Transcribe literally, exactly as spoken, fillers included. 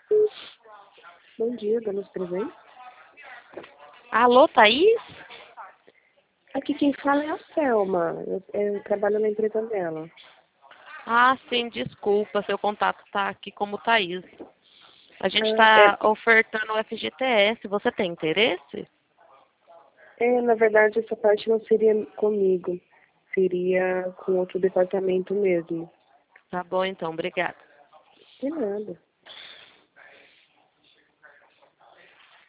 Bom dia, damos presente. Alô, Thaís? Aqui quem fala é a Selma. Eu, eu trabalho na empresa dela. Ah, sim, desculpa, seu contato está aqui como Thaís. A gente Ah, é, está ofertando o F G T S, você tem interesse? é, na verdade, essa parte não seria comigo. Seria com outro departamento mesmo. Tá bom, então, obrigada. De nada.